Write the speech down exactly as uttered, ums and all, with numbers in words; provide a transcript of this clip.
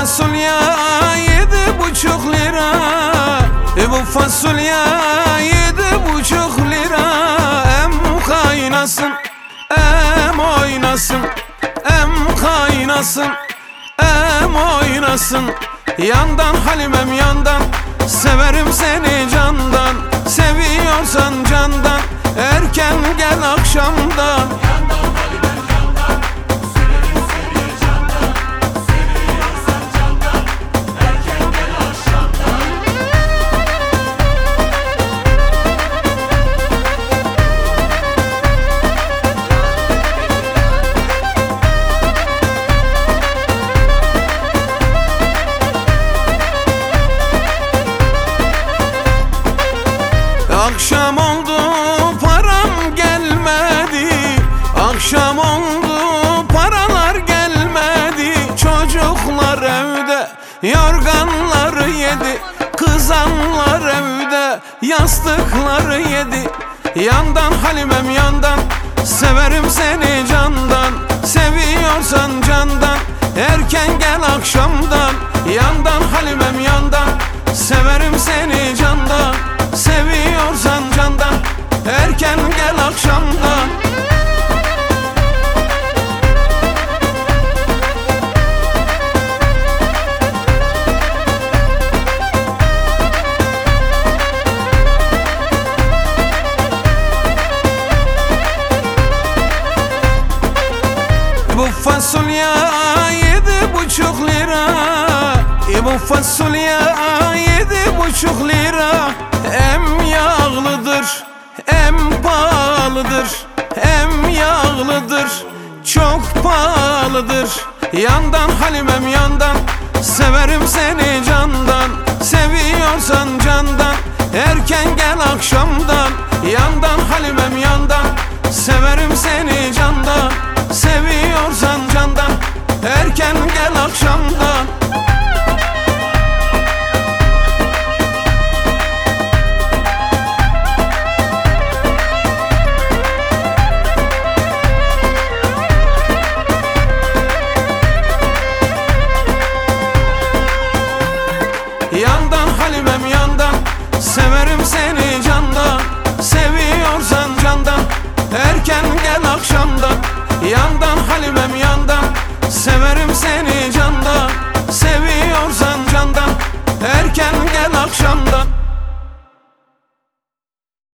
fasulye yedi buçuk lira, e bu fasulye yedi buçuk lira. Em kaynasın, em oynasın, em kaynasın, em oynasın. Yandan Halimem yandan, severim seni candan. Seviyorsan candan, erken gel akşamdan. Yandan Halimem yandan, severim seni candan. Seviyorsan candan, erken gel akşamdan. Akşam oldu param gelmedi, akşam oldu paralar gelmedi. Çocuklar evde yorganları yedi, kızanlar evde yastıkları yedi. Yandan Halimem yandan, severim seni candan. Seviyorsan candan, erken gel akşamdan. Yandan Halimem yandan, severim seni candan. Seviyorsan candan, erken gel akşamdan. Bu fasulye yedi buçuk lira, e bu fasulye yedi buçuk lira. Em yağlıdır, em pahalıdır, em yağlıdır, çok pahalıdır. Yandan Halimem yandan, severim seni candan. Seviyorsan candan, erken gel akşamdan. Yandan Halimem yandan, severim seni candan. Seviyorsan candan, erken gel akşamdan.